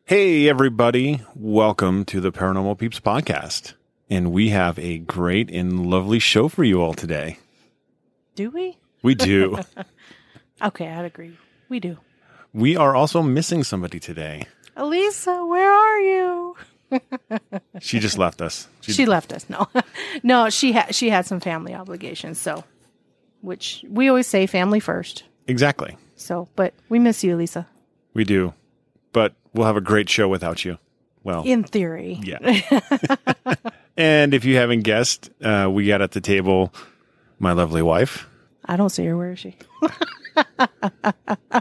Hey, everybody. Welcome to the Paranormal Peeps podcast. And we have a great and lovely show for you all today. Do we? We do. Okay, I'd agree. We do. We are also missing somebody today. Elisa, where are you? She just left us. She left us. No, no, she had some family obligations. So, which we always say family first. Exactly. So, but we miss you, Elisa. We do. But we'll have a great show without you. Well, in theory. Yeah. And if you haven't guessed, we got at the table my lovely wife. I don't see her. Where is she? I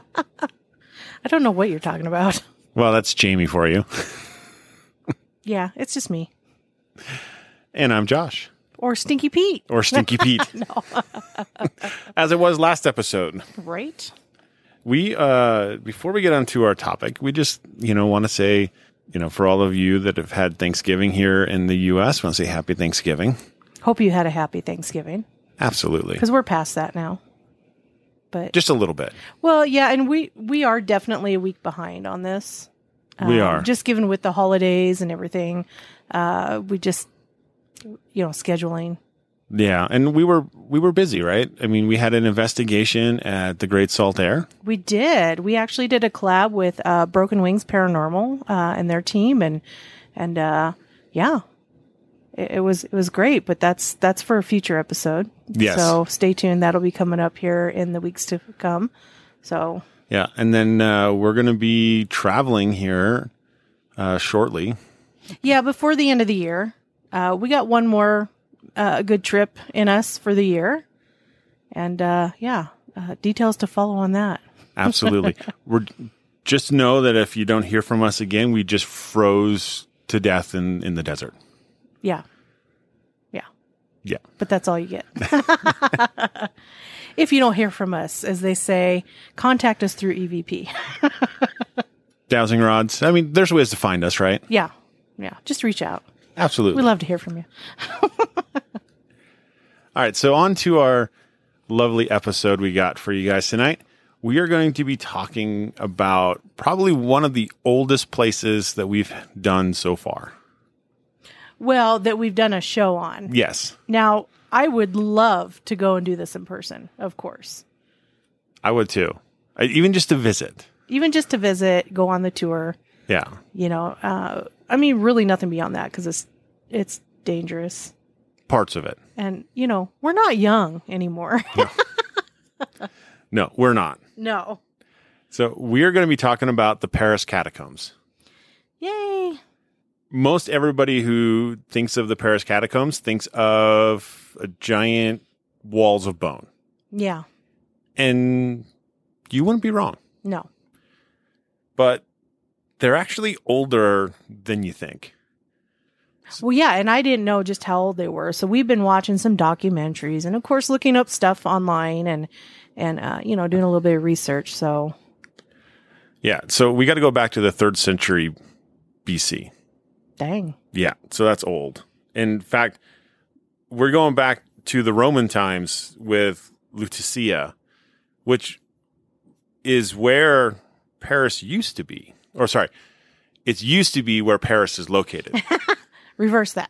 don't know what you're talking about. Well, that's Jamie for you. Yeah, it's just me. And I'm Josh. Or Stinky Pete. Or Stinky Pete. No. As it was last episode. Right? We, before we get onto our topic, we just, want to say, for all of you that have had Thanksgiving here in the U.S., we want to say happy Thanksgiving. Hope you had a happy Thanksgiving. Absolutely. Because we're past that now. But just a little bit. Well, yeah, and we are definitely a week behind on this. We are. Just given with the holidays and everything, we just, scheduling. Yeah, and we were busy, right? I mean, we had an investigation at the Great Salt Air. We did. We actually did a collab with Broken Wings Paranormal and their team, and yeah, it was great. But that's for a future episode. Yes. So stay tuned. That'll be coming up here in the weeks to come. So yeah, and then we're going to be traveling here shortly. Yeah, before the end of the year, we got one more. A good trip in us for the year. And details to follow on that. Absolutely. Just know that if you don't hear from us again, we just froze to death in the desert. Yeah. But that's all you get. If you don't hear from us, as they say, contact us through EVP. Dowsing rods. I mean, there's ways to find us, right? Yeah. Just reach out. Absolutely. We'd love to hear from you. All right, so on to our lovely episode we got for you guys tonight. We are going to be talking about probably one of the oldest places that we've done so far. Well, that we've done a show on. Yes. Now, I would love to go and do this in person, of course. I would too. Even just to visit. Go on the tour. Yeah. Really nothing beyond that because it's dangerous. Parts of it. And, we're not young anymore. No, we're not. No. So we are going to be talking about the Paris catacombs. Yay. Most everybody who thinks of the Paris catacombs thinks of giant walls of bone. Yeah. And you wouldn't be wrong. No. But they're actually older than you think. Well, yeah, and I didn't know just how old they were. So we've been watching some documentaries and, of course, looking up stuff online and doing a little bit of research. So, yeah, so we got to go back to the 3rd century BC. Dang. Yeah, so that's old. In fact, we're going back to the Roman times with Lutetia, which is where Paris used to be. Or sorry, it used to be where Paris is located. Reverse that.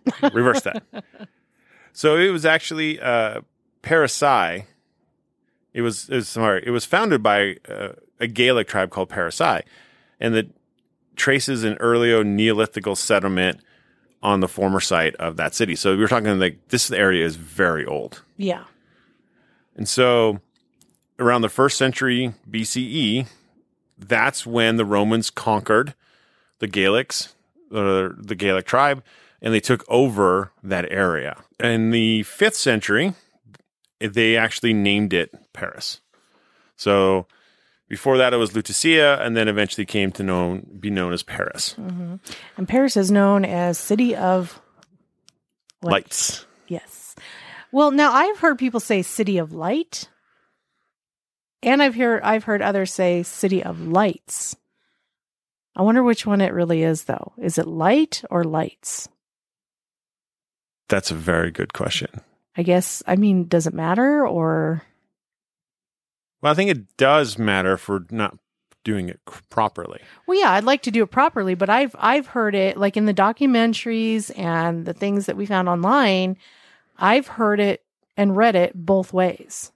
So it was actually Parisii. It was founded by a Gaelic tribe called Parisii, and that traces an early Neolithical settlement on the former site of that city. So we were talking like this area is very old. Yeah. And so around the 1st century BCE, that's when the Romans conquered the Gaelics, the Gaelic tribe, and they took over that area. In the 5th century, they actually named it Paris. So before that, it was Lutetia, and then eventually came to be known as Paris. Mm-hmm. And Paris is known as City of Lights. Yes. Well, now I've heard people say City of Light, and I've heard others say City of Lights. I wonder which one it really is, though. Is it light or lights? That's a very good question. I guess, does it matter or? Well, I think it does matter for not doing it properly. Well, yeah, I'd like to do it properly, but I've heard it like in the documentaries and the things that we found online. I've heard it and read it both ways.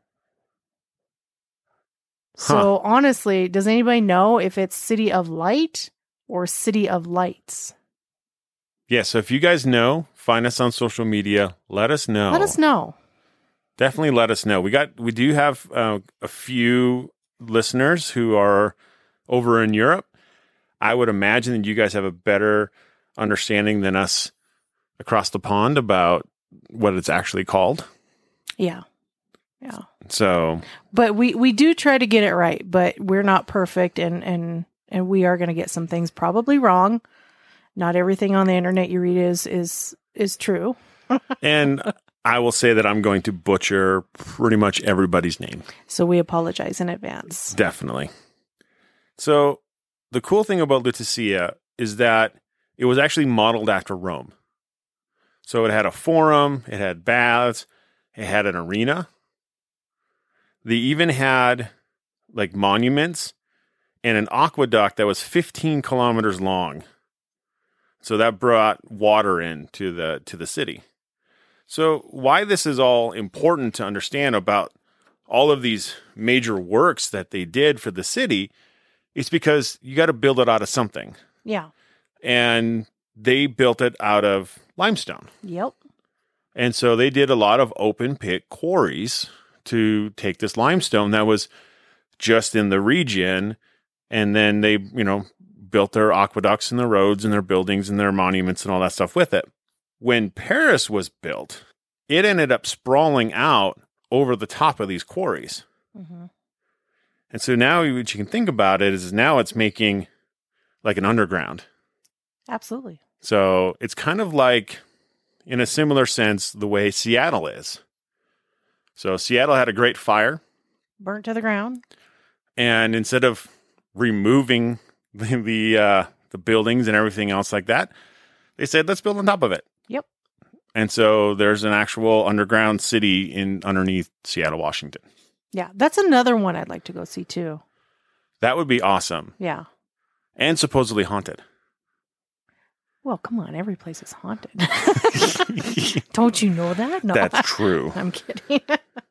So honestly, does anybody know if it's City of Light or City of Lights? Yeah, so if you guys know, find us on social media. Let us know. Let us know. Definitely let us know. We do have a few listeners who are over in Europe. I would imagine that you guys have a better understanding than us across the pond about what it's actually called. Yeah. Yeah. So, but we do try to get it right, but we're not perfect, and we are going to get some things probably wrong. Not everything on the internet you read is true. And I will say that I'm going to butcher pretty much everybody's name. So we apologize in advance. Definitely. So the cool thing about Lutetia is that it was actually modeled after Rome. So it had a forum, it had baths, it had an arena. They even had like monuments and an aqueduct that was 15 kilometers long. So that brought water in to the city. So why this is all important to understand about all of these major works that they did for the city is because you got to build it out of something. Yeah. And they built it out of limestone. Yep. And so they did a lot of open pit quarries to take this limestone that was just in the region. And then they, built their aqueducts and their roads and their buildings and their monuments and all that stuff with it. When Paris was built, it ended up sprawling out over the top of these quarries. Mm-hmm. And so now what you can think about it is now it's making like an underground. Absolutely. So it's kind of like, in a similar sense, the way Seattle is. So Seattle had a great fire. Burnt to the ground. And instead of removing the buildings and everything else like that, they said, let's build on top of it. Yep. And so there's an actual underground city underneath Seattle, Washington. Yeah, that's another one I'd like to go see too. That would be awesome. Yeah. And supposedly haunted. Well, come on, every place is haunted. Don't you know that? No, that's true. I'm kidding.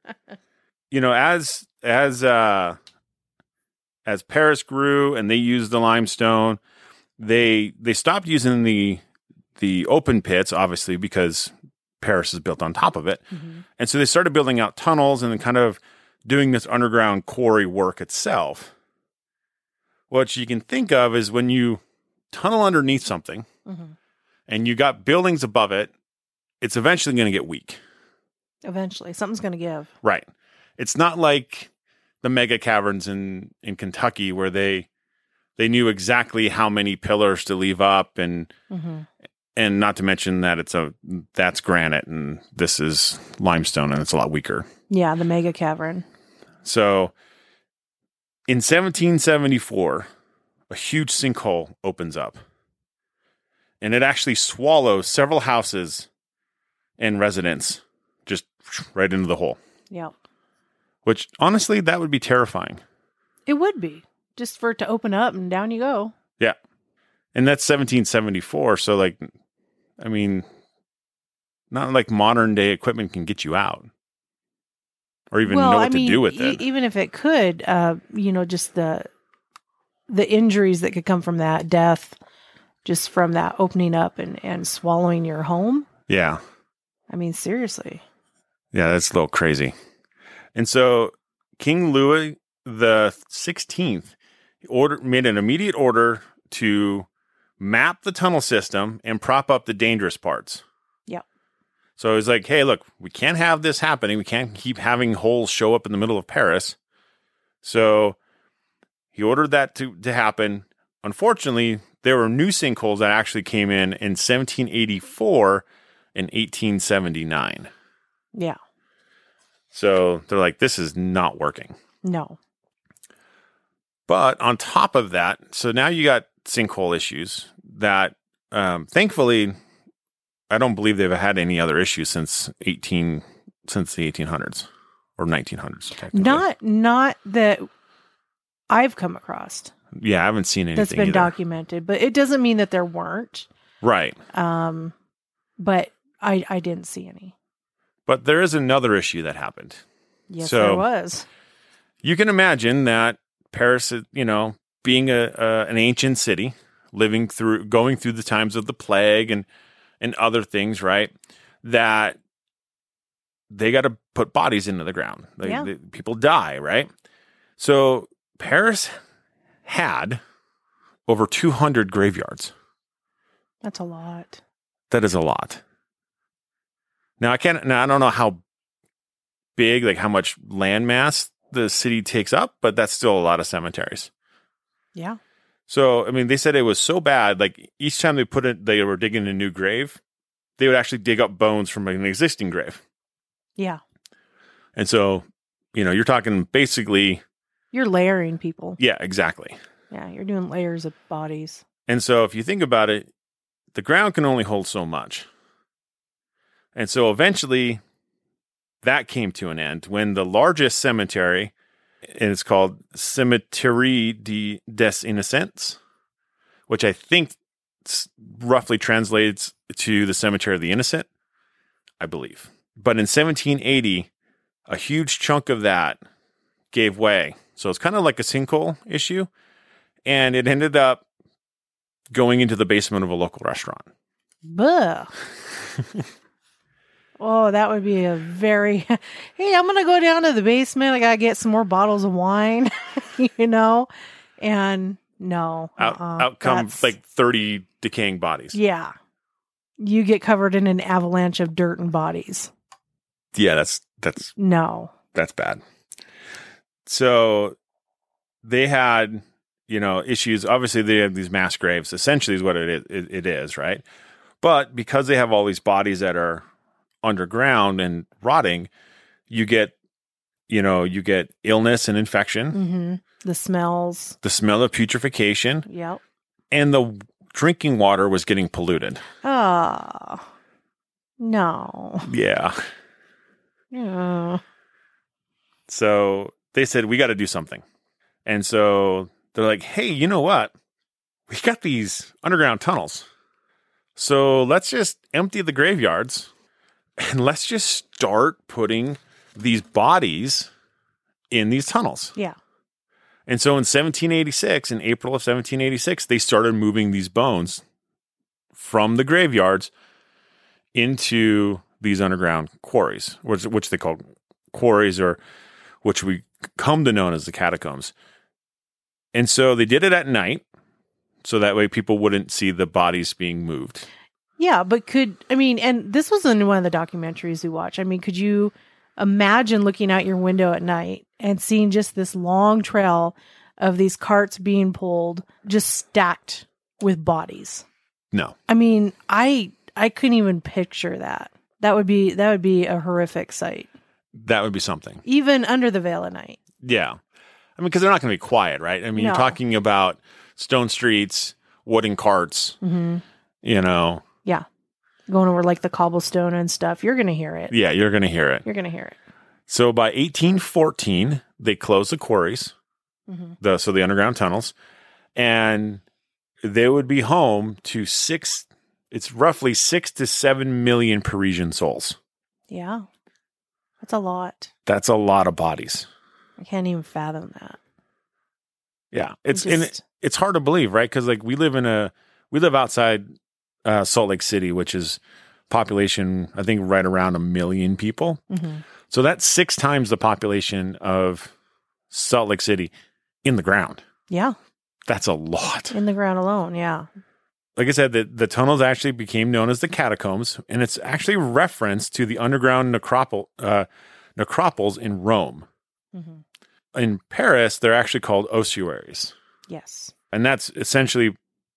As Paris grew and they used the limestone, they stopped using the open pits, obviously, because Paris is built on top of it. Mm-hmm. And so they started building out tunnels and then kind of doing this underground quarry work itself. What you can think of is when you tunnel underneath something mm-hmm. and you got buildings above it, it's eventually going to get weak. Eventually. Something's going to give. Right. It's not like the mega caverns in Kentucky where they knew exactly how many pillars to leave up and not to mention that that's granite and this is limestone and it's a lot weaker. Yeah, the mega cavern. So in 1774, a huge sinkhole opens up and it actually swallows several houses and residents just right into the hole. Yep. Which, honestly, that would be terrifying. It would be. Just for it to open up and down you go. Yeah. And that's 1774. So, not like modern day equipment can get you out. Or even know what to do with it. Even if it could, just the injuries that could come from that, death, just from that opening up and swallowing your home. Yeah. I mean, seriously. Yeah, that's a little crazy. And so King Louis the 16th made an immediate order to map the tunnel system and prop up the dangerous parts. Yep. So he's like, hey, look, we can't have this happening. We can't keep having holes show up in the middle of Paris. So he ordered that to happen. Unfortunately, there were new sinkholes that actually came in 1784 and 1879. Yeah. So they're like, this is not working. No. But on top of that, so now you got sinkhole issues that, thankfully, I don't believe they've had any other issues since the 1800s or 1900s. Not that I've come across. Yeah, I haven't seen anything that's been either. documented, but it doesn't mean that there weren't. Right. But I didn't see any. But there is another issue that happened. Yes, So, there was. You can imagine that Paris, being an ancient city, going through the times of the plague and other things, right? That they got to put bodies into the ground. People die, right? So Paris had over 200 graveyards. That's a lot. That is a lot. Now I don't know how big, like how much land mass the city takes up, but that's still a lot of cemeteries. Yeah. So, I mean, they said it was so bad, like each time they were digging a new grave, they would actually dig up bones from an existing grave. Yeah. And so, you're talking basically. You're layering people. Yeah, exactly. Yeah, you're doing layers of bodies. And so if you think about it, the ground can only hold so much. And so eventually that came to an end when the largest cemetery, and it's called Cimetière des Innocents, which I think roughly translates to the Cemetery of the Innocent, I believe. But in 1780, a huge chunk of that gave way. So it's kind of like a sinkhole issue. And it ended up going into the basement of a local restaurant. Buh. Oh, that would be a very, hey, I'm going to go down to the basement. I got to get some more bottles of wine, and no. Out come like 30 decaying bodies. Yeah. You get covered in an avalanche of dirt and bodies. Yeah, that's no. That's bad. So they had, issues. Obviously, they have these mass graves. Essentially, is what it is, right? But because they have all these bodies that are underground and rotting, you get illness and infection. Mm-hmm. The smells. The smell of putrefaction. Yep. And the drinking water was getting polluted. Oh, no. Yeah. Yeah. So they said, we got to do something. And so they're like, hey, you know what? We got these underground tunnels. So let's just empty the graveyards and let's just start putting these bodies in these tunnels. Yeah. And so in 1786, in April of 1786, they started moving these bones from the graveyards into these underground quarries, which they call quarries, or which we come to know as the catacombs. And so they did it at night, so that way people wouldn't see the bodies being moved. Yeah, but and this was in one of the documentaries we watched. I mean, could you imagine looking out your window at night and seeing just this long trail of these carts being pulled, just stacked with bodies? No. I mean, I couldn't even picture that. That would be a horrific sight. That would be something. Even under the veil of night. Yeah. I mean, because they're not going to be quiet, right? I mean, No. You're talking about stone streets, wooden carts, Mm-hmm. Yeah. Going over like the cobblestone and stuff. You're going to hear it. Yeah, you're going to hear it. You're going to hear it. So by 1814, they closed the quarries, Mm-hmm. the underground tunnels, and they would be home to roughly 6 to 7 million Parisian souls. Yeah. That's a lot. That's a lot of bodies. I can't even fathom that. Yeah. It's hard to believe, right? Because we live outside Salt Lake City, which is population, I think, right around 1 million people. Mm-hmm. So that's 6 times the population of Salt Lake City in the ground. Yeah. That's a lot. In the ground alone. Yeah. Like I said, the tunnels actually became known as the catacombs, and it's actually a reference to the underground necropoles in Rome. Mm-hmm. In Paris, they're actually called ossuaries. Yes. And that's essentially,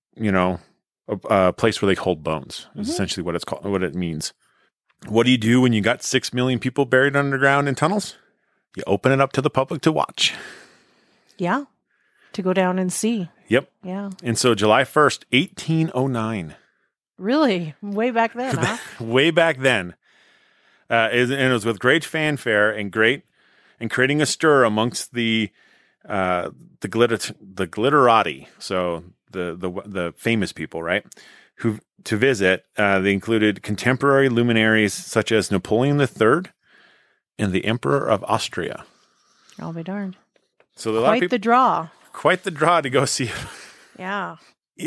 a place where they hold bones. Is Mm-hmm. essentially what it's called, what it means. What do you do when you got 6 million people buried underground in tunnels? You open it up to the public to watch. Yeah. To go down and see. Yep. Yeah. And so July 1st, 1809. Really? Way back then, huh? Way back then. And it was with great fanfare and creating a stir amongst the the glitterati. So the famous people, right? Who to visit. They included contemporary luminaries such as Napoleon III and the Emperor of Austria. I'll be darned. So a lot of people, the draw. quite the draw to go see. Yeah.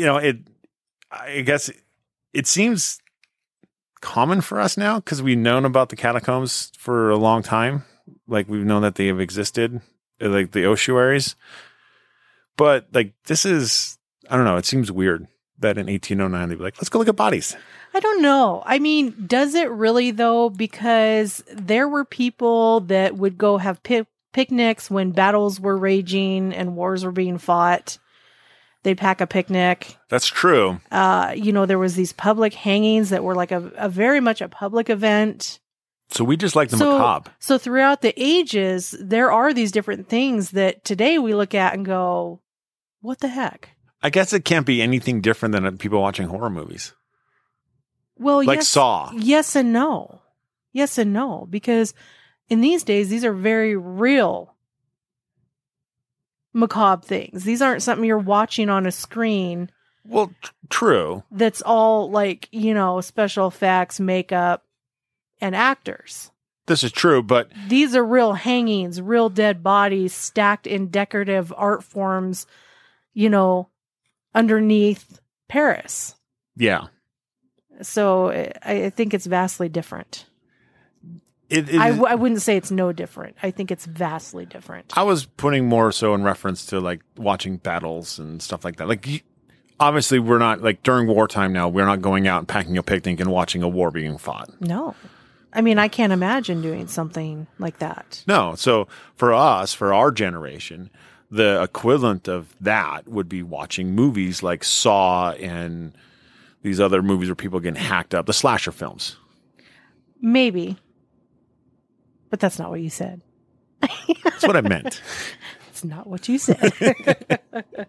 I guess it seems common for us now because we've known about the catacombs for a long time. Like we've known that they have existed, like the ossuaries. But like this is, I don't know. It seems weird that in 1809 they'd be like, let's go look at bodies. I don't know. I mean, does it really though? Because there were people that would go have picnics when battles were raging and wars were being fought. They'd pack a picnic. That's true. There was these public hangings that were like a very much a public event. So we just like the macabre. So throughout the ages, there are these different things that today we look at and go, what the heck? I guess it can't be anything different than people watching horror movies. Well, like yes, Saw. Yes and no. Yes and no. Because in these days, these are very real macabre things. These aren't something you're watching on a screen. Well, true. That's all like, special effects, makeup, and actors. This is true, but these are real hangings, real dead bodies stacked in decorative art forms, underneath Paris. Yeah. So I think it's vastly different. I wouldn't say it's no different. I think it's vastly different. I was putting more so in reference to like watching battles and stuff like that. Like, obviously, we're not like during wartime now. We're not going out and packing a picnic and watching a war being fought. No, I mean I can't imagine doing something like that. No, so for us, for our generation, the equivalent of that would be watching movies like Saw and these other movies where people are getting hacked up, the slasher films. Maybe. But that's not what you said. That's what I meant. It's not what you said.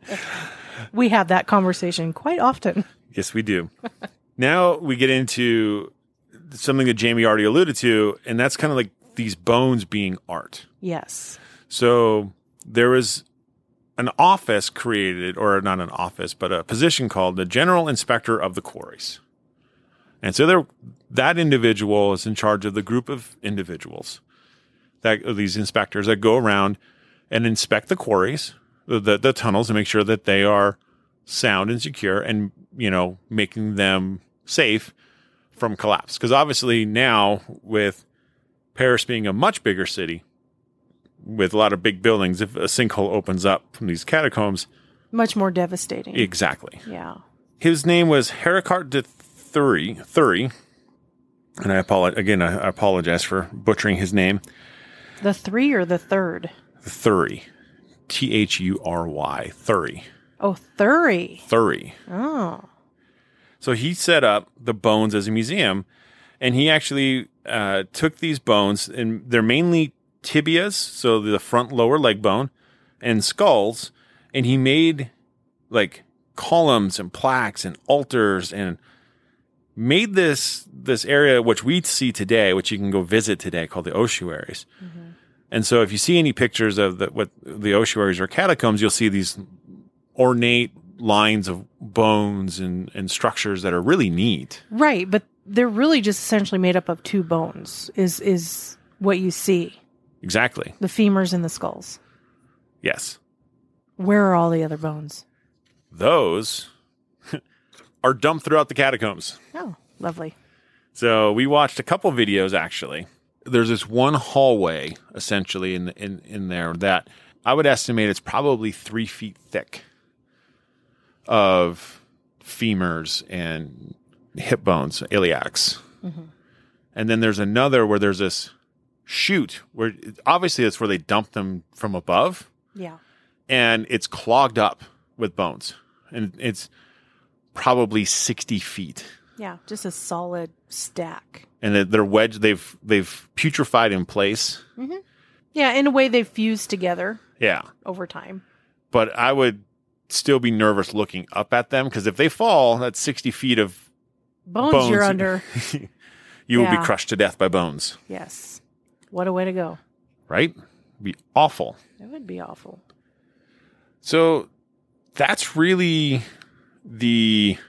We have that conversation quite often. Yes, we do. Now we get into something that Jamie already alluded to, and that's kind of like these bones being art. Yes. So there was an office created, or not an office, but a position called the General Inspector of the Quarries. And so that individual is in charge of the group of individuals, these inspectors that go around and inspect the quarries, the tunnels, and make sure that they are sound and secure and, making them safe from collapse. Because obviously now, with Paris being a much bigger city with a lot of big buildings, if a sinkhole opens up from these catacombs... Much more devastating. Exactly. Yeah. His name was Heracart de Thury. And I apologize for butchering his name. The 3 or the third? Thury. Thury. Thury. Oh, Thury. Thury. Oh. So he set up the bones as a museum, and he actually took these bones, and they're mainly tibias, so the front lower leg bone, and skulls, and he made like columns and plaques and altars and made this area, which we see today, which you can go visit today, called the ossuaries. Mm-hmm. And so if you see any pictures of what the ossuaries or catacombs, you'll see these ornate lines of bones and structures that are really neat. Right, but they're really just essentially made up of 2 bones is what you see. Exactly. The femurs and the skulls. Yes. Where are all the other bones? Those are dumped throughout the catacombs. Oh, lovely. So we watched a couple videos, actually. There's this one hallway, essentially, in there that I would estimate it's probably 3 feet thick of femurs and hip bones, iliacs. Mm-hmm. And then there's another where there's this chute where obviously that's where they dump them from above. Yeah. And it's clogged up with bones. And it's probably 60 feet. Yeah, just a solid stack. And they're wedged. They've putrefied in place. Mm-hmm. Yeah, in a way they've fused together. Yeah, over time. But I would still be nervous looking up at them because if they fall, that's 60 feet of bones you're under. You will be crushed to death by bones. Yes. What a way to go. Right? It'd be awful. It would be awful. So that's really the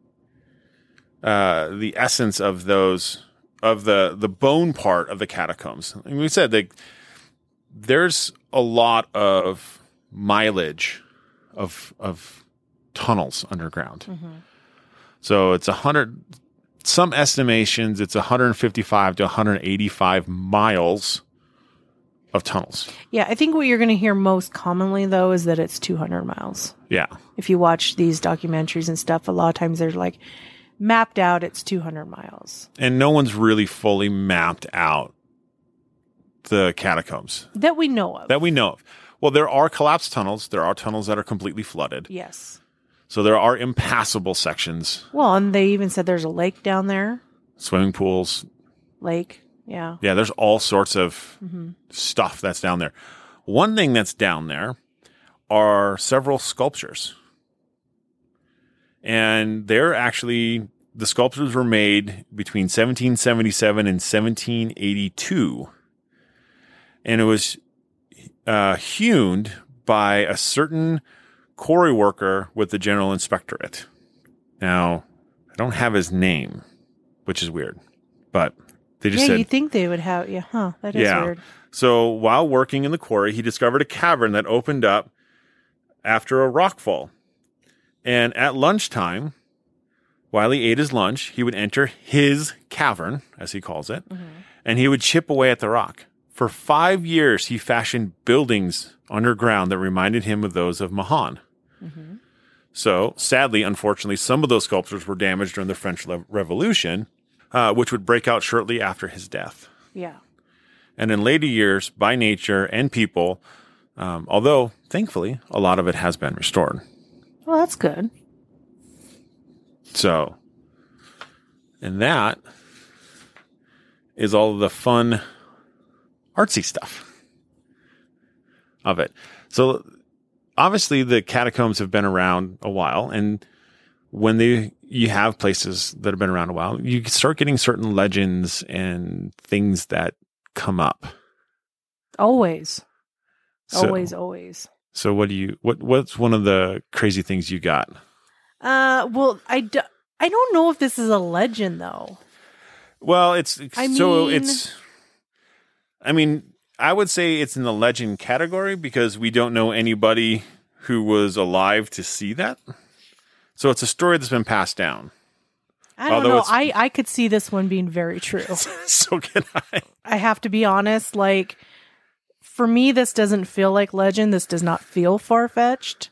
essence of those, of the bone part of the catacombs. And we said that there's a lot of mileage of tunnels underground. So it's 100, some estimations, it's 155 to 185 miles of tunnels. Yeah, I think what you're going to hear most commonly, though, is that it's 200 miles. Yeah. If you watch these documentaries and stuff, a lot of times they're like mapped out, it's 200 miles. And no one's really fully mapped out the catacombs. That we know of. Well, there are collapsed tunnels. There are tunnels that are completely flooded. Yes. So there are impassable sections. Well, and they even said there's a lake down there. Swimming pools. Lake, yeah. Yeah, there's all sorts of stuff that's down there. One thing that's down there are several sculptures. And they're actually, the sculptures were made between 1777 and 1782. And it was hewn by a certain quarry worker with the General Inspectorate. Now, I don't have his name, which is weird, but they just said... Yeah, you'd think they would have... Yeah, that is weird. So while working in the quarry, he discovered a cavern that opened up after a rockfall. And at lunchtime, while he ate his lunch, he would enter his cavern, as he calls it, and he would chip away at the rock. For 5 years, he fashioned buildings underground that reminded him of those of Mahan. So, sadly, unfortunately, some of those sculptures were damaged during the French Revolution, which would break out shortly after his death. Yeah. And in later years, by nature and people, although, thankfully, a lot of it has been restored. Well, that's good. So, and that is all of the fun, artsy stuff of it. So, obviously, the catacombs have been around a while, and when you have places that have been around a while, you start getting certain legends and things that come up. Always. So, Always. So what's one of the crazy things you got? Well, I don't know if this is a legend though. Well, I would say it's in the legend category because we don't know anybody who was alive to see that. So it's a story that's been passed down. I don't know. I could see this one being very true. So can I. I have to be honest. Like, for me, this doesn't feel like legend. This does not feel far-fetched.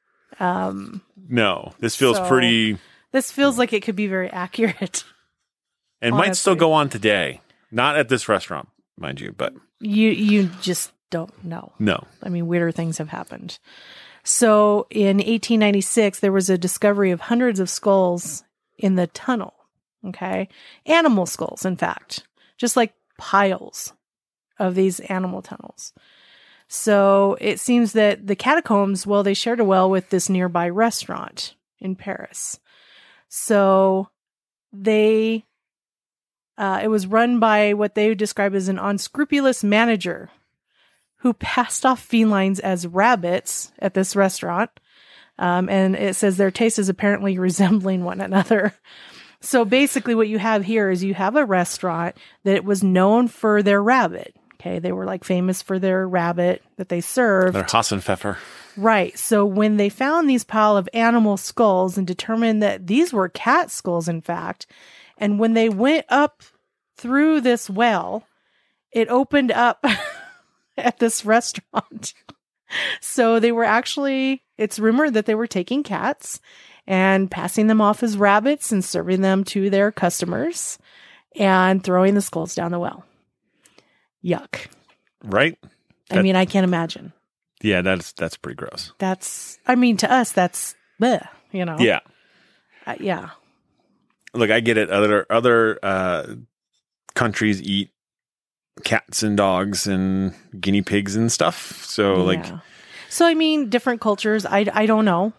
No, this feels pretty... This feels like it could be very accurate. And might still go on today. Not at this restaurant, mind you, but... You just don't know. No. I mean, weirder things have happened. So, in 1896, there was a discovery of hundreds of skulls in the tunnel. Okay? Animal skulls, in fact. Just like piles of these animal tunnels. So it seems that the catacombs, well, they shared a well with this nearby restaurant in Paris. So it was run by what they describe as an unscrupulous manager who passed off felines as rabbits at this restaurant. And it says their taste is apparently resembling one another. So basically what you have here is you have a restaurant that was known for their rabbit. Okay, they were like famous for their rabbit that they served. Their Hassenpfeffer. Right. So when they found these pile of animal skulls and determined that these were cat skulls, in fact, and when they went up through this well, it opened up at this restaurant. So they were actually, it's rumored that they were taking cats and passing them off as rabbits and serving them to their customers and throwing the skulls down the well. Yuck. Right? I mean, I can't imagine. Yeah, that's pretty gross. To us, that's bleh, you know? Yeah. Yeah. Look, I get it. Other countries eat cats and dogs and guinea pigs and stuff. So, So, I mean, different cultures. I don't know.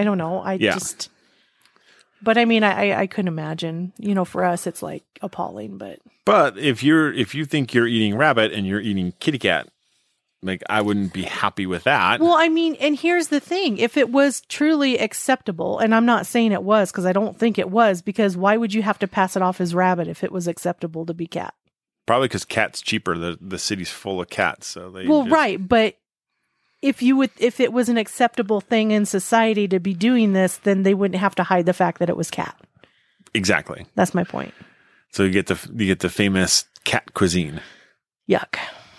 But I mean, I couldn't imagine. You know, for us, it's like appalling. But if you think you're eating rabbit and you're eating kitty cat, Like, I wouldn't be happy with that. Well, I mean, and here's the thing. If it was truly acceptable, and I'm not saying it was because I don't think it was, because why would you have to pass it off as rabbit if it was acceptable to be cat? Probably because cat's cheaper. The city's full of cats. So they right. But if it was an acceptable thing in society to be doing this, then they wouldn't have to hide the fact that it was cat. Exactly. That's my point. So you get the famous cat cuisine. Yuck.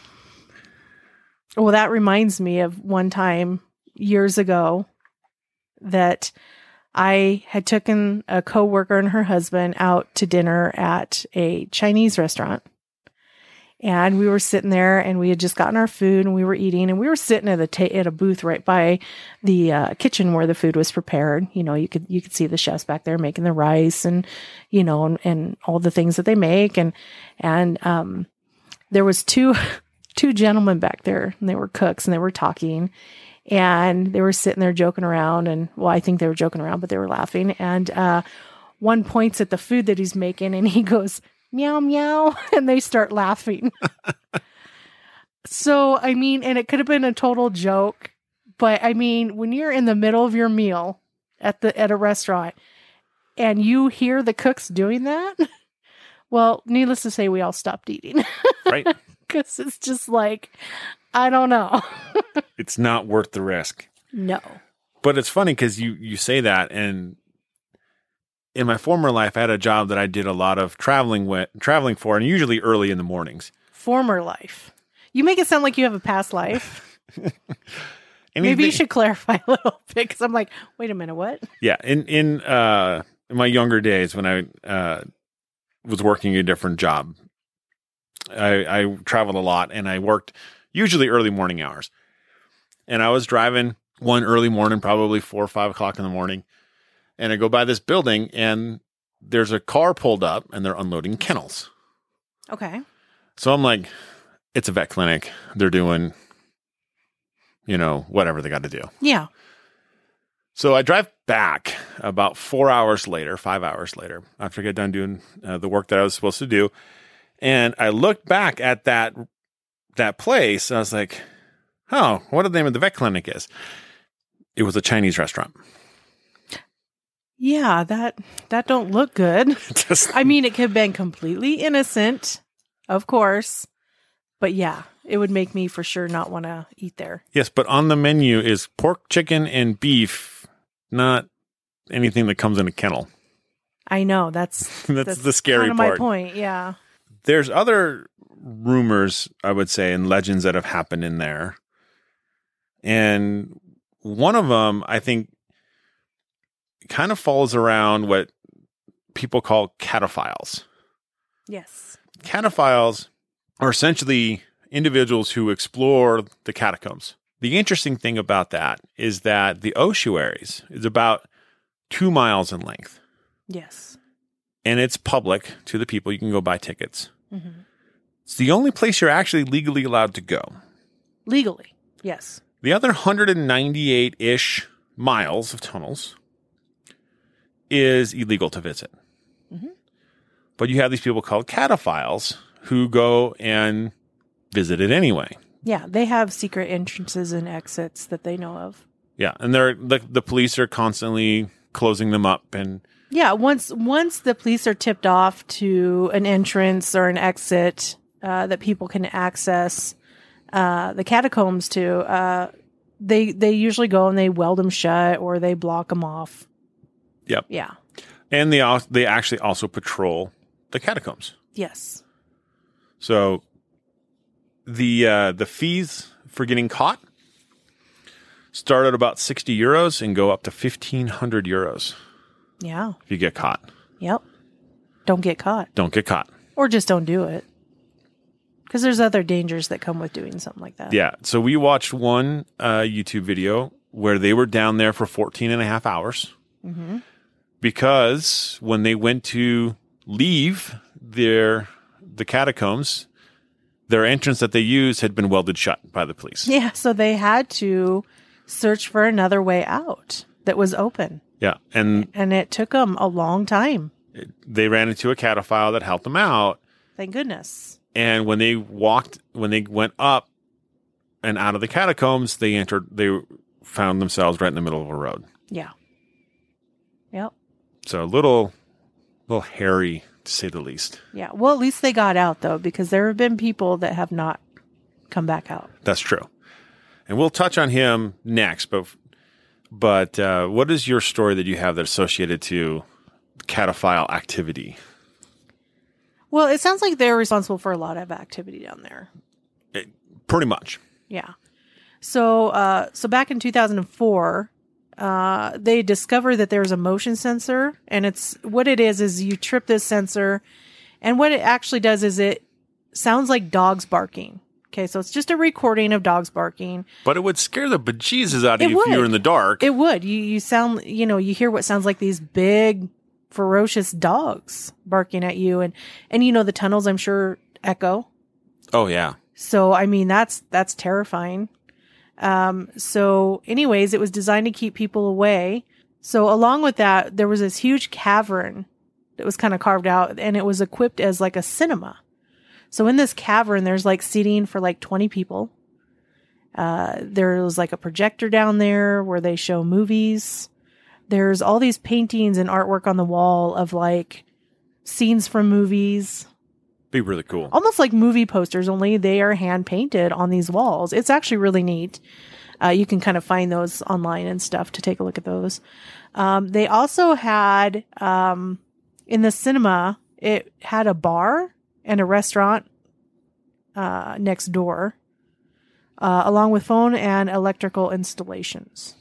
Well, that reminds me of one time years ago that I had taken a coworker and her husband out to dinner at a Chinese restaurant. And we were sitting there and we had just gotten our food and we were eating and we were sitting at a booth right by the kitchen where the food was prepared. You know, you could see the chefs back there making the rice and, you know, and all the things that they make. And there was two gentlemen back there and they were cooks and they were talking and they were sitting there joking around. And well, I think they were joking around, but they were laughing. And one points at the food that he's making and he goes, meow, meow. And they start laughing. So, I mean, and it could have been a total joke, but I mean, when you're in the middle of your meal at a restaurant and you hear the cooks doing that, well, needless to say, we all stopped eating. Right. Because it's just like, I don't know. It's not worth the risk. No. But it's funny because you say that, and in my former life, I had a job that I did a lot of traveling for, and usually early in the mornings. Former life. You make it sound like you have a past life. Maybe you should clarify a little bit, because I'm like, wait a minute, what? Yeah. In my younger days, when I was working a different job, I traveled a lot and I worked usually early morning hours. And I was driving one early morning, probably 4 or 5 o'clock in the morning. And I go by this building and there's a car pulled up and they're unloading kennels. Okay. So I'm like, it's a vet clinic. They're doing, you know, whatever they got to do. Yeah. So I drive back about 5 hours later, after I get done doing the work that I was supposed to do. And I looked back at that place. And I was like, oh, what the name of the vet clinic is? It was a Chinese restaurant. Yeah, that don't look good. I mean, it could have been completely innocent, of course. But yeah, it would make me for sure not want to eat there. Yes, but on the menu is pork, chicken, and beef, not anything that comes in a kennel. I know. That's the scary kind of part. my point, yeah. There's other rumors, I would say, and legends that have happened in there. And one of them, I think, kind of falls around what people call cataphiles. Yes. Cataphiles are essentially individuals who explore the catacombs. The interesting thing about that is that the ossuaries is about 2 miles in length. Yes. And it's public to the people. You can go buy tickets. Mm-hmm. It's the only place you're actually legally allowed to go. Legally, yes. The other 198-ish miles of tunnels is illegal to visit. Mm-hmm. But you have these people called cataphiles who go and visit it anyway. Yeah, they have secret entrances and exits that they know of. Yeah, and the police are constantly closing them up. And yeah, once the police are tipped off to an entrance or an exit that people can access the catacombs to, they usually go and they weld them shut or they block them off. Yep. Yeah. And they actually also patrol the catacombs. Yes. So the fees for getting caught start at about 60 euros and go up to 1,500 euros. Yeah. If you get caught. Yep. Don't get caught. Don't get caught. Or just don't do it. Because there's other dangers that come with doing something like that. Yeah. So we watched one YouTube video where they were down there for 14 and a half hours. Mm-hmm. Because when they went to leave the catacombs, their entrance that they used had been welded shut by the police. Yeah, so they had to search for another way out that was open. Yeah, and it took them a long time. They ran into a cataphile that helped them out. Thank goodness. And when they went up and out of the catacombs, they found themselves right in the middle of a road. Yeah. Yep. So a little hairy, to say the least. Yeah. Well, at least they got out, though, because there have been people that have not come back out. That's true. And we'll touch on him next. But what is your story that you have that's associated to cataphile activity? Well, it sounds like they're responsible for a lot of activity down there. Pretty much. Yeah. So back in 2004, they discovered that there's a motion sensor, and what it is you trip this sensor, and what it actually does is it sounds like dogs barking. Okay, so it's just a recording of dogs barking. But it would scare the bejesus out of you if you were in the dark. It would. You sound, you hear what sounds like these big, ferocious dogs barking at you, and the tunnels, I'm sure, echo. Oh yeah. So I mean that's terrifying. So anyways, it was designed to keep people away. So along with that, there was this huge cavern that was kind of carved out, and it was equipped as like a cinema. So in this cavern, there's like seating for like 20 people. There was like a projector down there where they show movies. There's all these paintings and artwork on the wall of like scenes from movies. Be really cool. Almost like movie posters, only they are hand painted on these walls. It's actually really neat. You can kind of find those online and stuff to take a look at those. They also had, in the cinema, it had a bar and a restaurant next door, along with phone and electrical installations.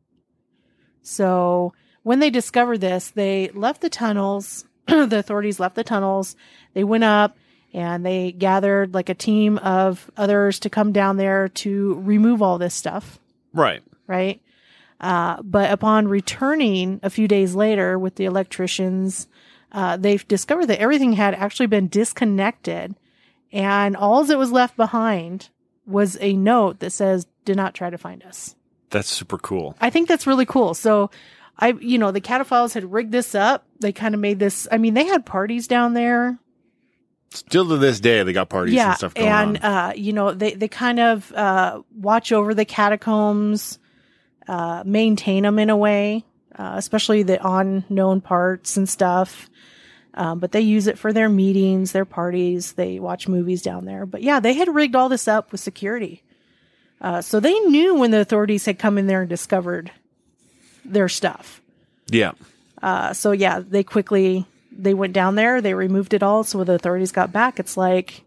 So when they discovered this, they left the tunnels. The authorities left the tunnels. They went up and they gathered like a team of others to come down there to remove all this stuff. Right. Right. But upon returning a few days later with the electricians, they've discovered that everything had actually been disconnected, and all that was left behind was a note that says, "Do not try to find us." That's super cool. I think that's really cool. So the cataphiles had rigged this up. They kind of made this, they had parties down there. Still to this day, they got parties and stuff going on. And, they kind of watch over the catacombs, maintain them in a way, especially the unknown parts and stuff. But they use it for their meetings, their parties. They watch movies down there. But yeah, they had rigged all this up with security. So they knew when the authorities had come in there and discovered their stuff. Yeah. So yeah, they went down there, they removed it all. So when the authorities got back, it's like,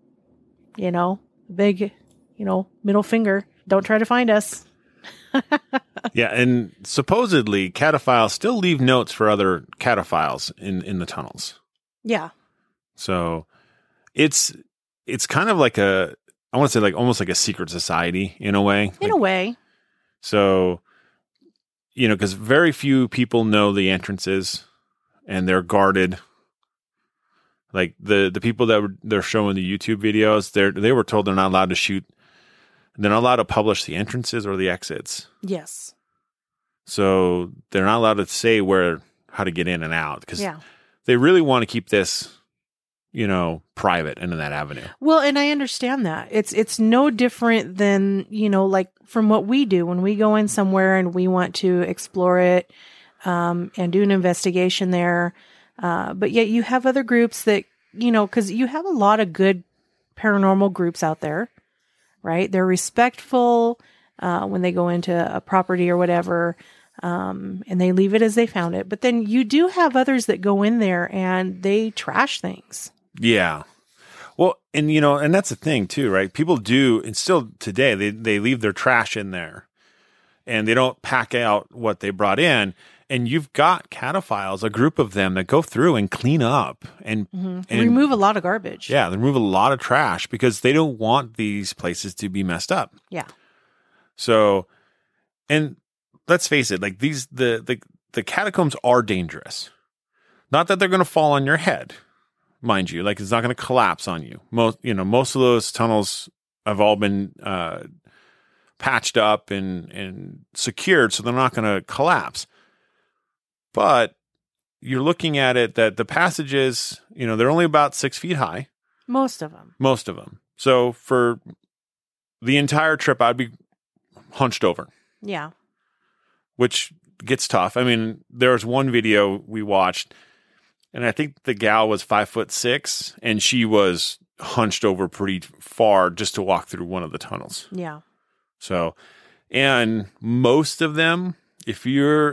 big, middle finger. Don't try to find us. Yeah. And supposedly cataphiles still leave notes for other cataphiles in the tunnels. Yeah. So it's kind of like I want to say like almost like a secret society in a way. In a way. So, because very few people know the entrances and they're guarded. Like the people that they're showing the YouTube videos, they were told they're not allowed to shoot. They're not allowed to publish the entrances or the exits. Yes. So they're not allowed to say how to get in and out because they really want to keep this, private into that avenue. Well, and I understand that. It's no different than, like from what we do when we go in somewhere and we want to explore it and do an investigation there. But yet you have other groups that, because you have a lot of good paranormal groups out there, right? They're respectful when they go into a property or whatever, and they leave it as they found it. But then you do have others that go in there and they trash things. Yeah. Well, and and that's the thing too, right? People do, and still today, they leave their trash in there and they don't pack out what they brought in. And you've got cataphiles, a group of them that go through and clean up and remove a lot of garbage. Yeah, they remove a lot of trash because they don't want these places to be messed up. Yeah. So, and let's face it, like the catacombs are dangerous. Not that they're going to fall on your head, mind you. Like it's not going to collapse on you. Most of those tunnels have all been patched up and secured, so they're not going to collapse. But you're looking at it that the passages, they're only about 6 feet high. Most of them. So for the entire trip, I'd be hunched over, Yeah. which gets tough. I mean, there was one video we watched, and I think the gal was 5'6", and she was hunched over pretty far just to walk through one of the tunnels. Yeah. So, and most of them, if you're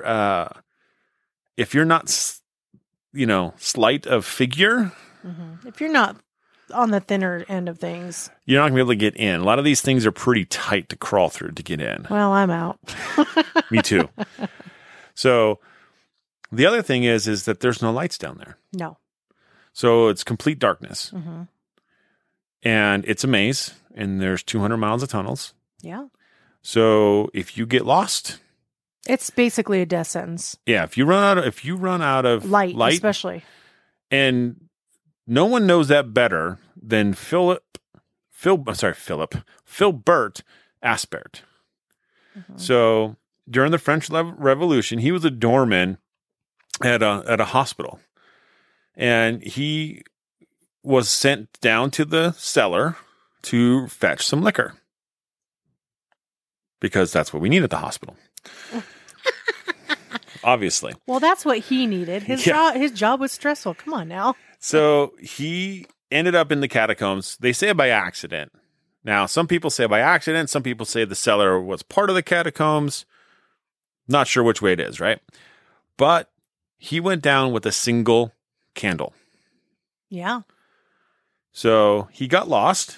not, slight of figure, If you're not on the thinner end of things. you're not gonna be able to get in. A lot of these things are pretty tight to crawl through to get in. Well, I'm out. Me too. So the other thing is that there's no lights down there. No. So it's complete darkness. Mm-hmm. And it's a maze, and there's 200 miles of tunnels. Yeah. So if you get lost, It's basically a death sentence. yeah, if you run out of Light, especially. and no one knows that better than Philbert Asbert. Mm-hmm. So during the French Revolution, he was a doorman at a hospital, and he was sent down to the cellar to fetch some liquor because that's what we need at the hospital. Obviously. Well, that's what he needed. His job was stressful. Come on now. So he ended up in the catacombs. They say by accident. Now, some people say by accident. Some people say the cellar was part of the catacombs. Not sure which way it is, right? But he went down with a single candle. Yeah. So he got lost.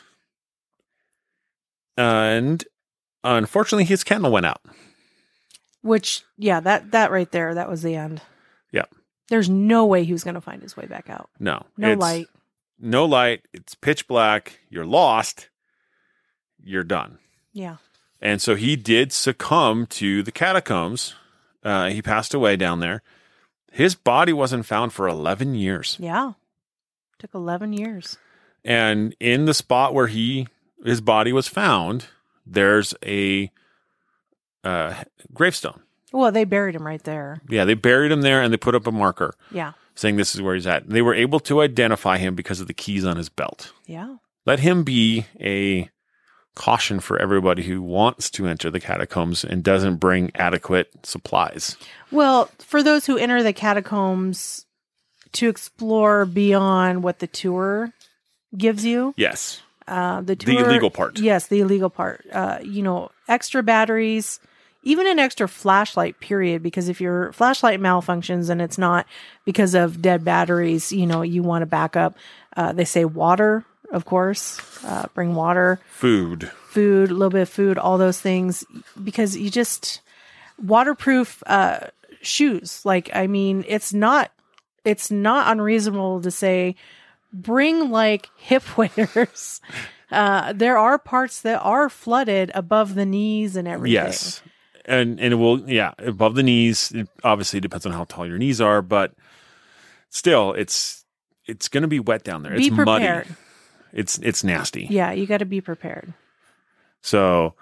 And unfortunately, his candle went out. Which, yeah, that right there, that was the end. Yeah. There's no way he was going to find his way back out. No. No light. No light. It's pitch black. You're lost. You're done. Yeah. And so he did succumb to the catacombs. He passed away down there. His body wasn't found for 11 years. Yeah. Took 11 years. And in the spot where his body was found, there's a gravestone. Well, they buried him right there. Yeah, they buried him there, and they put up a marker Yeah. saying this is where he's at. They were able to identify him because of the keys on his belt. Yeah. Let him be a caution for everybody who wants to enter the catacombs and doesn't bring adequate supplies. Well, for those who enter the catacombs to explore beyond what the tour gives you. Yes. The tour, the illegal part. Yes, the illegal part. Extra batteries, even an extra flashlight, period, because if your flashlight malfunctions and it's not because of dead batteries, you want to back up. They say water, of course, bring water. Food, a little bit of food, all those things, because waterproof shoes. It's not unreasonable to say, bring hip waders. There are parts that are flooded above the knees and everything. yes. And it will, above the knees. It obviously depends on how tall your knees are, but still, it's going to be wet down there. Be it's prepared. muddy. It's nasty. Yeah, you got to be prepared. So,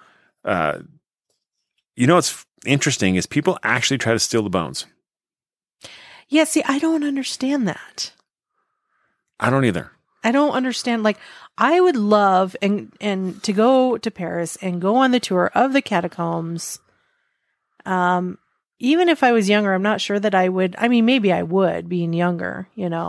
what's interesting is people actually try to steal the bones. Yeah, see, I don't understand that. I don't either. I don't understand. I would love and to go to Paris and go on the tour of the catacombs. Even if I was younger, I'm not sure that I would. I mean, maybe I would, being younger,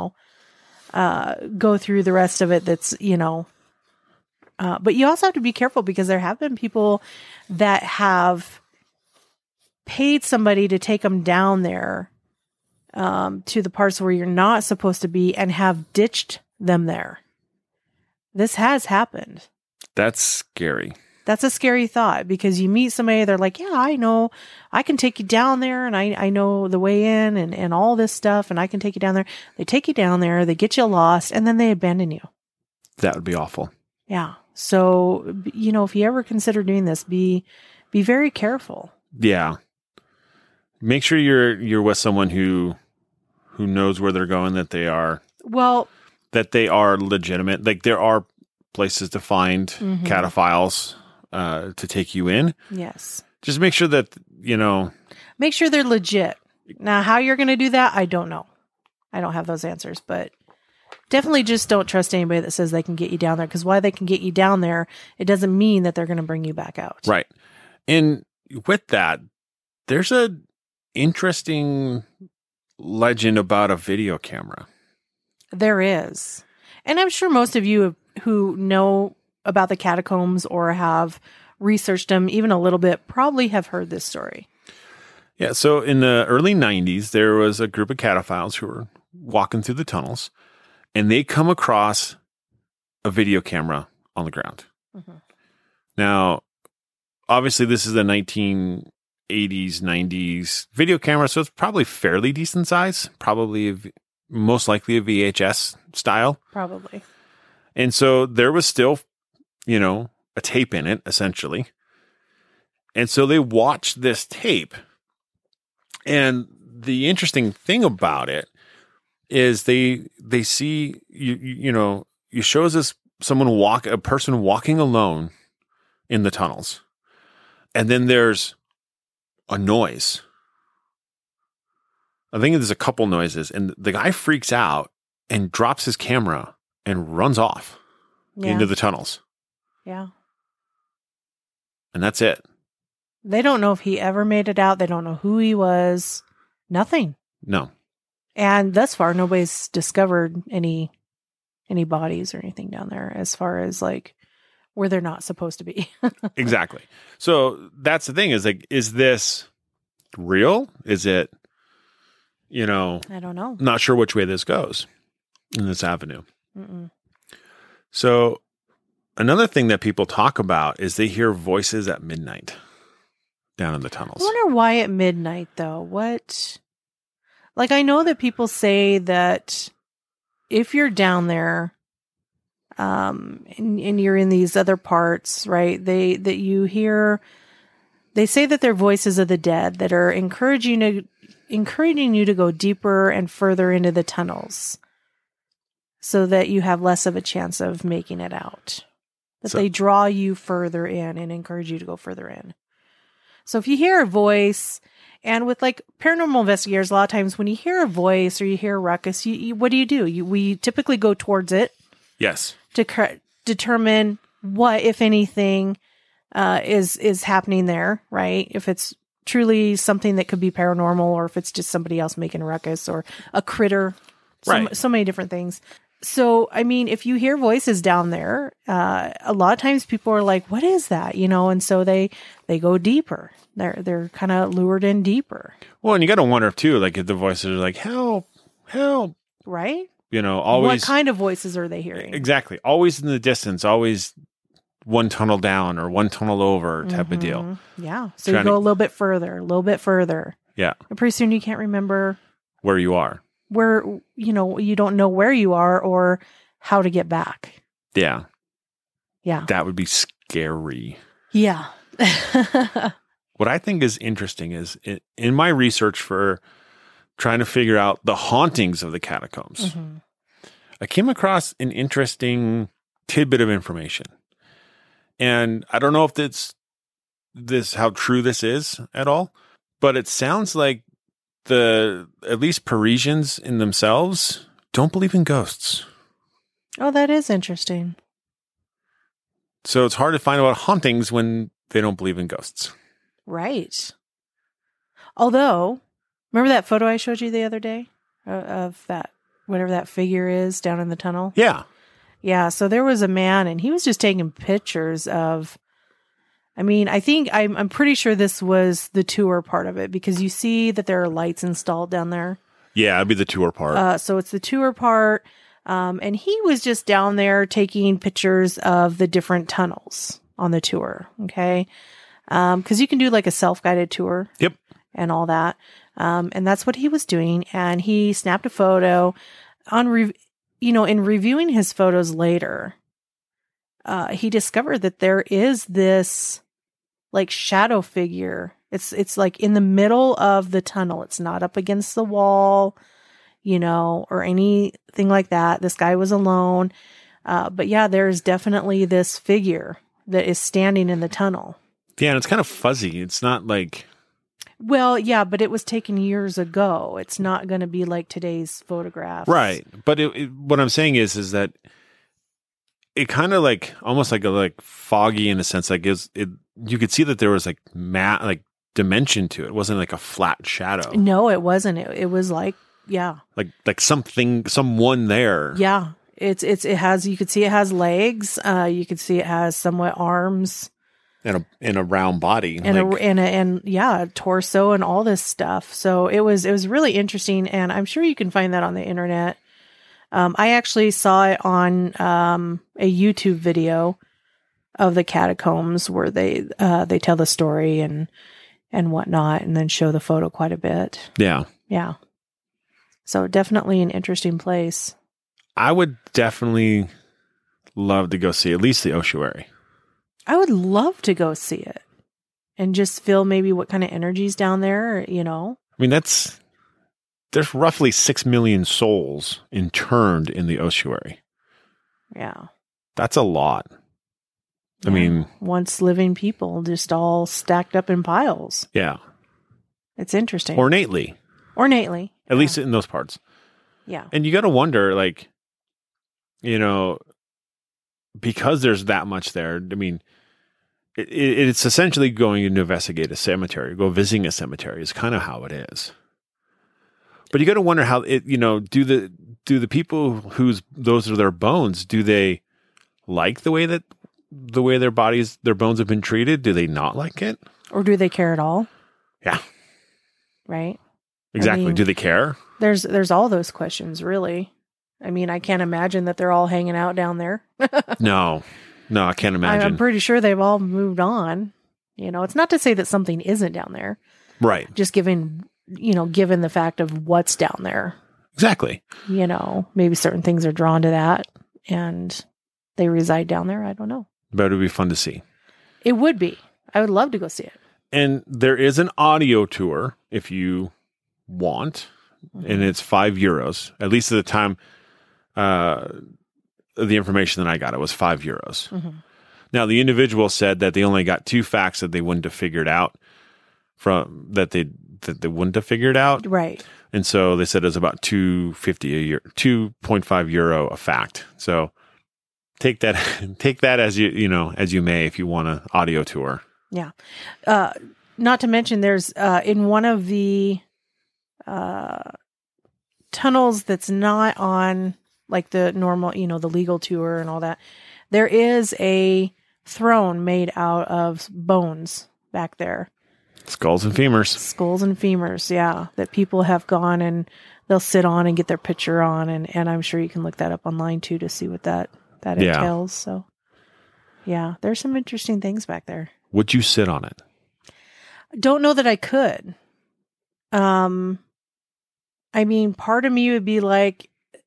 go through the rest of it. That's, but you also have to be careful because there have been people that have paid somebody to take them down there, to the parts where you're not supposed to be and have ditched them there. This has happened. That's scary. That's a scary thought because you meet somebody, they're like, yeah, I know, I can take you down there and I know the way in and all this stuff and I can take you down there. They take you down there, they get you lost, and then they abandon you. That would be awful. Yeah. So, if you ever consider doing this, be very careful. Yeah. Make sure you're with someone who knows where they're going, that they are legitimate. There are places to find cataphiles to take you in. Yes. Just make sure that, Make sure they're legit. Now, how you're going to do that, I don't know. I don't have those answers, but Definitely just don't trust anybody that says they can get you down there, because why they can get you down there, it doesn't mean that they're going to bring you back out. Right. And with that, there's a interesting legend about a video camera. There is. And I'm sure most of you who know about the catacombs or have researched them even a little bit probably have heard this story. Yeah. So in the early 90s, there was a group of cataphiles who were walking through the tunnels, and they come across a video camera on the ground. Mm-hmm. Now, obviously, this is the 1980s, 90s video camera, so it's probably fairly decent size, probably most likely a VHS style. Probably. And so there was still, a tape in it, essentially. And so they watched this tape. And the interesting thing about it is they see, you shows us a person walking alone in the tunnels. And then there's a noise. I think there's a couple noises, and the guy freaks out and drops his camera and runs off into the tunnels. Yeah. And that's it. They don't know if he ever made it out. They don't know who he was. Nothing. No. And thus far, nobody's discovered any bodies or anything down there as far as like where they're not supposed to be. Exactly. So that's the thing is this real? Is it, I don't know. Not sure which way this goes in this avenue. Mm-mm. So another thing that people talk about is they hear voices at midnight down in the tunnels. I wonder why at midnight though. What? Like, I know that people say that if you're down there, and you're in these other parts, right? They say that they're voices of the dead that are encouraging you to go deeper and further into the tunnels, so that you have less of a chance of making it out. That they draw you further in and encourage you to go further in. So if you hear a voice, and with like paranormal investigators, a lot of times when you hear a voice or you hear a ruckus, what do? We typically go towards it. Yes. To determine what, if anything, is happening there, right? If it's truly something that could be paranormal, or if it's just somebody else making a ruckus, or a critter, so many different things. So, I mean, if you hear voices down there, a lot of times people are like, what is that? And so they go deeper. They're kind of lured in deeper. Well, and you got to wonder too, like if the voices are like, help, right? Always. What kind of voices are they hearing? Exactly. Always in the distance, always one tunnel down or one tunnel over type of deal. Yeah. So you go a little bit further. Yeah. And pretty soon you can't remember where you are. Where, you don't know where you are or how to get back. Yeah. Yeah. That would be scary. Yeah. What I think is interesting is in my research for trying to figure out the hauntings of the catacombs, I came across an interesting tidbit of information. And I don't know if this how true this is at all, but it sounds like at least Parisians in themselves don't believe in ghosts. Oh, that is interesting. So it's hard to find out hauntings when they don't believe in ghosts. Right. Although, remember that photo I showed you the other day of that, whatever that figure is down in the tunnel? Yeah. Yeah. So there was a man, and he was just taking pictures of, I'm pretty sure this was the tour part of it, because you see that there are lights installed down there. Yeah, it'd be the tour part. So it's the tour part. And he was just down there taking pictures of the different tunnels on the tour. Okay. Cause you can do like a self-guided tour. Yep. And all that. And that's what he was doing. And he snapped a photo in reviewing his photos later, he discovered that there is this like shadow figure. It's like in the middle of the tunnel. It's not up against the wall, or anything like that. This guy was alone. But yeah, there's definitely this figure that is standing in the tunnel. Yeah, and it's kind of fuzzy. It's not like... Well, yeah, but it was taken years ago. It's not going to be like today's photographs. Right. But what I'm saying is that it kind of like almost like foggy in a sense. Like you could see that there was like dimension to it. It wasn't like a flat shadow. No, it wasn't. It was like, yeah. Like someone there. Yeah. It has, you could see it has legs. You could see it has somewhat arms. And a round body. And a torso and all this stuff. So it was really interesting. And I'm sure you can find that on the internet. I actually saw it on a YouTube video of the catacombs where they tell the story and whatnot, and then show the photo quite a bit. Yeah. Yeah. So definitely an interesting place. I would definitely love to go see at least the ossuary. I would love to go see it and just feel maybe what kind of energy's down there, you know? I mean, there's roughly 6 million souls interned in the ossuary. Yeah. That's a lot. Yeah. I mean, once living people just all stacked up in piles. Yeah. It's interesting. Ornately. At least in those parts. Yeah. And you got to wonder, like, you know, because there's that much there, I mean, it's essentially going to investigate a cemetery, go visiting a cemetery is kind of how it is. But you got to wonder how it, you know, do the people those are their bones, do they like the way their bones have been treated? Do they not like it? Or do they care at all? Yeah. Right? Exactly. I mean, do they care? There's all those questions, really. I mean, I can't imagine that they're all hanging out down there. No, I can't imagine. I'm pretty sure they've all moved on. You know, it's not to say that something isn't down there. Right. Just given the fact of what's down there. Exactly. You know, maybe certain things are drawn to that and they reside down there. I don't know. But it would be fun to see. It would be. I would love to go see it. And there is an audio tour if you want, and it's €5. At least at the time, the information that I got, it was €5. Mm-hmm. Now, the individual said that they only got 2 facts that they wouldn't have figured out that they wouldn't have figured out. Right. And so they said it was about €2.50 a year, €2.5 a fact. So take that as as you may, if you want an audio tour. Yeah. Not to mention there's, in one of the, tunnels that's not on like the normal, the legal tour and all that, there is a throne made out of bones back there. Skulls and femurs. Yeah. That people have gone and they'll sit on and get their picture on. And I'm sure you can look that up online too, to see what that entails. So yeah, there's some interesting things back there. Would you sit on it? Don't know that I could. I mean, part of me would be like,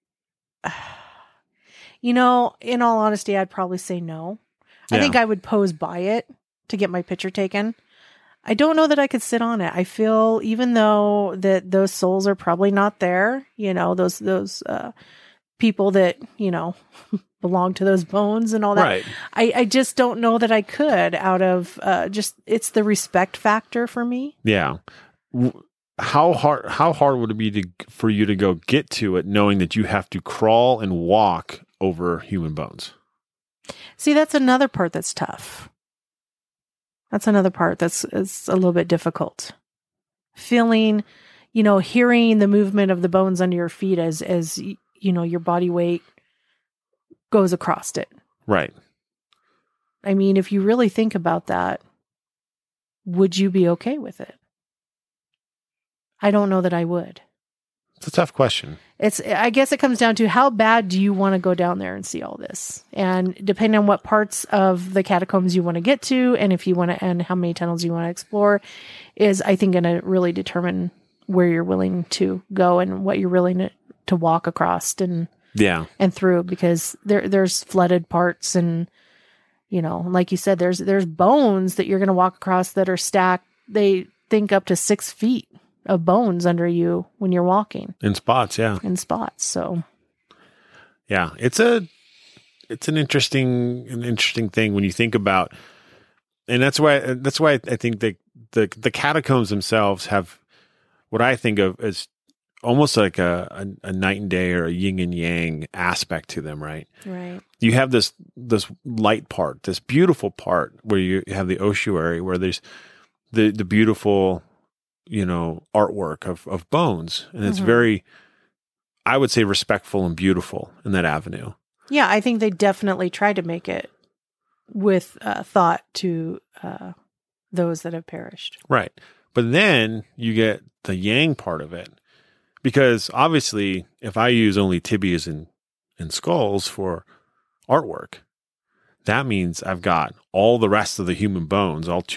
in all honesty, I'd probably say no. Yeah. I think I would pose by it to get my picture taken. I don't know that I could sit on it. I feel, even though that those souls are probably not there, those people that, belong to those bones and all that. Right. I just don't know that I could out of it's the respect factor for me. Yeah. How hard would it be for you to go get to it, knowing that you have to crawl and walk over human bones? See, that's another part that's tough. That's another part it's a little bit difficult. Feeling, hearing the movement of the bones under your feet as your body weight goes across it. Right. I mean, if you really think about that, would you be okay with it? I don't know that I would. It's a tough question. I guess it comes down to how bad do you want to go down there and see all this? And depending on what parts of the catacombs you want to get to, and if you want to, and how many tunnels you want to explore, is I think going to really determine where you're willing to go and what you're willing to walk across and through, because there's flooded parts and, like you said, there's bones that you're going to walk across that are stacked. They think up to 6 feet of bones under you when you're walking. In spots, yeah. So yeah, it's an interesting thing when you think about, and that's why I think that the catacombs themselves have what I think of as almost like a night and day or a yin and yang aspect to them, right? Right. You have this light part, this beautiful part where you have the ossuary, where there's the beautiful, artwork of bones. And it's very, I would say, respectful and beautiful in that avenue. Yeah, I think they definitely tried to make it with thought to those that have perished. Right. But then you get the yang part of it. Because obviously, if I use only tibias and skulls for artwork, that means I've got all the rest of the human bones, all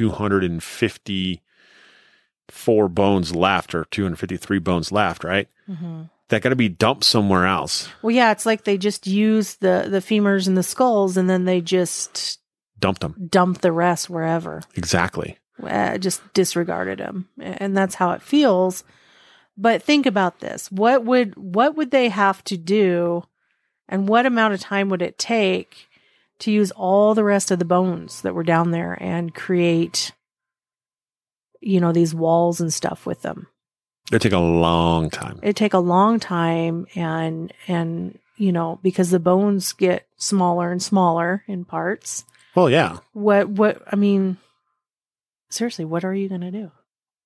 254 bones left, or 253 bones left, right? Mm-hmm. That got to be dumped somewhere else. Well, yeah, it's like they just use the femurs and the skulls, and then they just Dumped them. Dump the rest wherever. Exactly. Just disregarded them, and that's how it feels. But think about this. What would they have to do, and what amount of time would it take to use all the rest of the bones that were down there and create, these walls and stuff with them? It'd take a long time. It'd take a long time, and because the bones get smaller and smaller in parts. Well, yeah. Seriously, what are you going to do?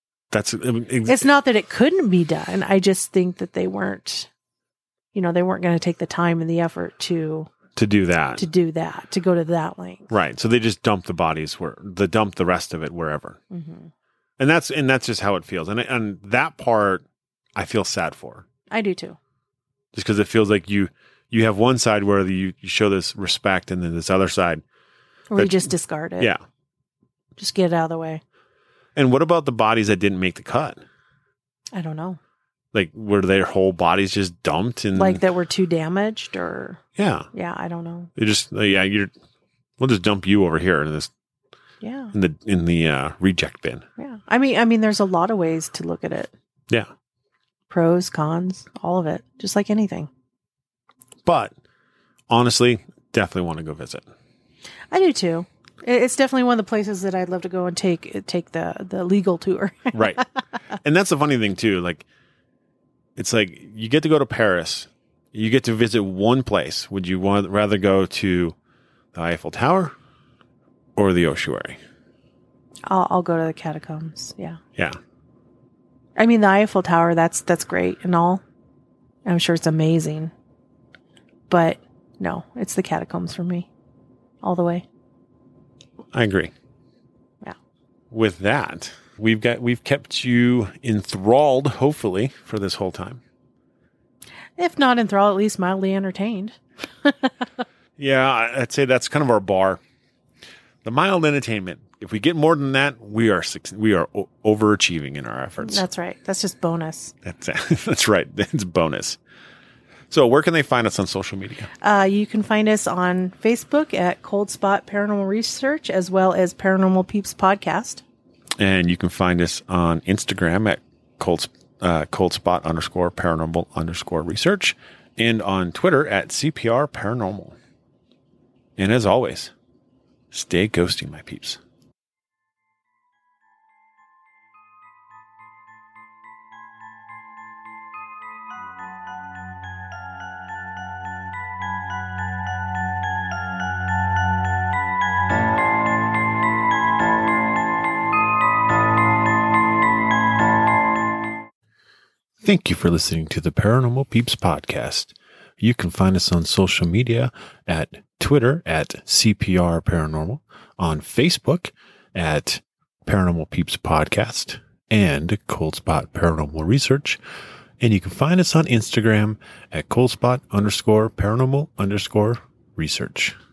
It's not that it couldn't be done. I just think that they weren't going to take the time and the effort to do that, to go to that length. Right. So they just dump the bodies dump the rest of it wherever. Mm-hmm. And that's just how it feels. And that part I feel sad for. I do too. Just because it feels like you have one side where you show this respect, and then this other side where you just discard it. Yeah. Just get it out of the way. And what about the bodies that didn't make the cut? I don't know. Like, were their whole bodies just dumped? And like that were too damaged, or? Yeah. Yeah, I don't know. They just, we'll just dump you over here in this. Yeah. In the reject bin. Yeah. I mean, there's a lot of ways to look at it. Yeah. Pros, cons, all of it, just like anything. But honestly, definitely want to go visit. I do too. It's definitely one of the places that I'd love to go and take the legal tour. Right. And that's the funny thing too. Like, it's like you get to go to Paris. You get to visit one place. Would you rather go to the Eiffel Tower or the ossuary? I'll go to the catacombs. Yeah. Yeah. I mean, the Eiffel Tower, that's great and all. I'm sure it's amazing. But no, it's the catacombs for me. All the way. I agree. Yeah. With that, we've kept you enthralled, hopefully, for this whole time. If not enthralled, at least mildly entertained. Yeah, I'd say that's kind of our bar. The mild entertainment. If we get more than that, we are overachieving in our efforts. That's right. That's just bonus. That's right. It's bonus. So where can they find us on social media? You can find us on Facebook at Cold Spot Paranormal Research, as well as Paranormal Peeps Podcast. And you can find us on Instagram at Cold Spot _paranormal _research, and on Twitter at CPR Paranormal. And as always, stay ghosty, my peeps. Thank you for listening to the Paranormal Peeps Podcast. You can find us on social media at Twitter at CPR Paranormal, on Facebook at Paranormal Peeps Podcast and Cold Spot Paranormal Research. And you can find us on Instagram at Cold Spot _paranormal _research.